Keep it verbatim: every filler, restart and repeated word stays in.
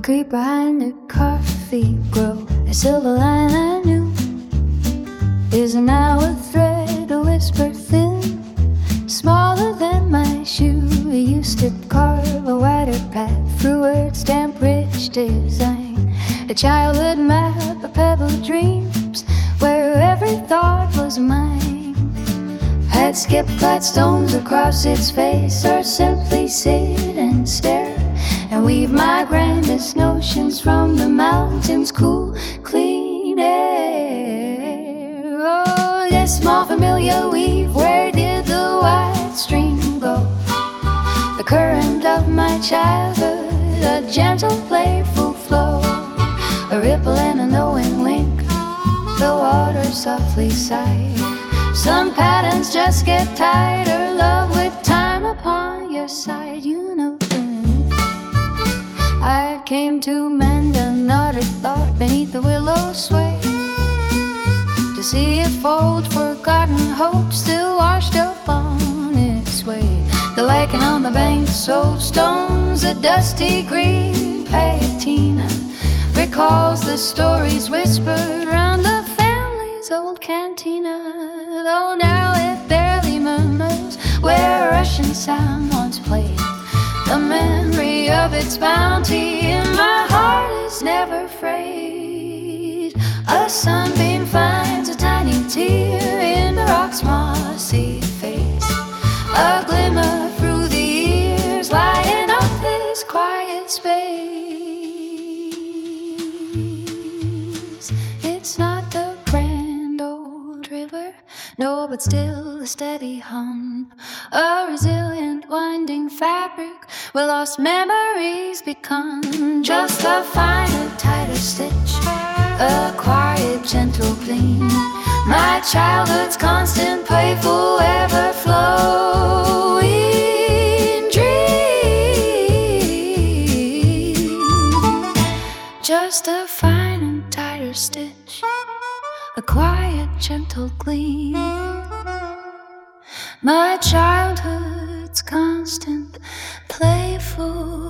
creep behind the coffee grow. A silver line I knew is now a thread, a whisper thin, smaller than my shoe. We used to carve a wider path through word stamp rich design, a childhood map of pebbled dreams where every thought was mine. I'd skip flat stones across its face, or simply sit and stare and weave my grandest notions from the mountain's cool, clean air. Oh, this small familiar weave, where did the wide stream go? The current of my childhood, a gentle, playful flow, a ripple and a knowing link, the water softly sighed. Some patterns just get tighter, love with time upon your side, you know. I came to mend a knotted thought beneath the willow sway, to see if old forgotten hope still washed up on its way. The lichen on the banks of stones, a dusty green patina, recalls the stories whispered round the family's old cantina. Though now it barely murmurs where a Russian sound once played, the memory of its bounty in my heart is never frayed. A sunbeam finds a tiny tear in the rock's mossy face, a glimmer through the years, lighting up this quiet space. It's not the grand old river, no, but still a steady hum, a resilient winding fabric where lost memories become just a finer, tighter stitch, a quiet, gentle gleam, my childhood's constant, playful, ever-flowing dream. Just a fine and tighter stitch, a quiet, gentle gleam, my childhood's constant, playful,